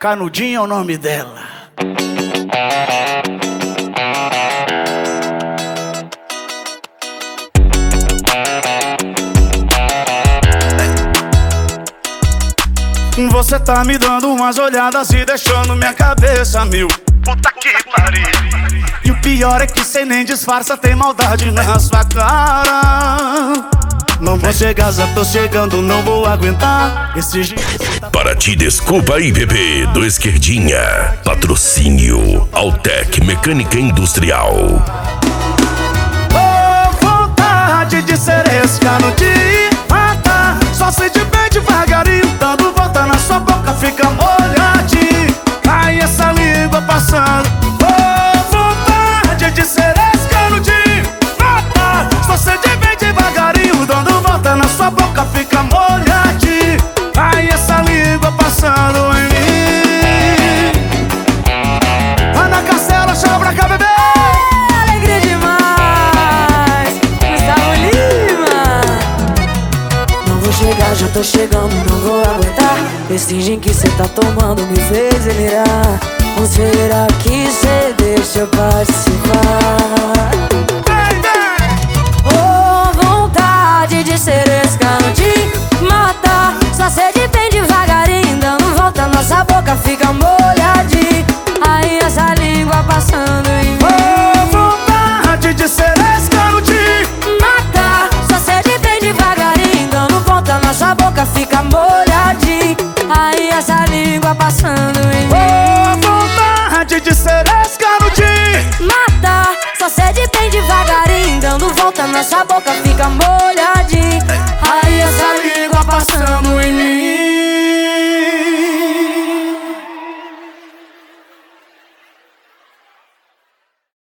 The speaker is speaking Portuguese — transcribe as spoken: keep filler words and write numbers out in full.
Canudinho é o nome dela. Você tá me dando umas olhadas e deixando minha cabeça mil. Puta que pariu. E o pior é que cê nem disfarça, tem maldade na sua cara. Não vou chegar, já tô chegando, não vou aguentar esse jeito. Para ti, desculpa aí, bebê, do Esquerdinha. Patrocínio Altec Mecânica Industrial. Oh, vontade de ser esse cano de matar. Só se de bem devagarinho, dando volta na sua boca, fica molhadinho. Ai, essa língua passando. Oh, vontade de ser esse cano de matar. Só se de bem devagarinho, dando volta na sua boca, fica molhadinho. Ai, essa língua passando em mim. Ana Castela, chama pra cá, bebê. Alegria demais, Gustavo Lima. Não vou chegar, já tô chegando, não vou aguentar. Esse gin que cê tá tomando me fez delirar. Ou será que cê deixa eu participar? Oh, vontade de ser esse cano de matar. Só sede bem devagarinho, dando volta, nossa boca fica molhadinha. Aí essa língua passando em mim. Oh, vontade de ser esse cano de matar. Só sede bem devagarinho, dando volta, nossa boca fica molhadinha. Aí essa língua passando em mim. Oh, vontade de ser esse cano de matar. Só sede bem devagarinho, dando volta, nossa boca fica molhadinha.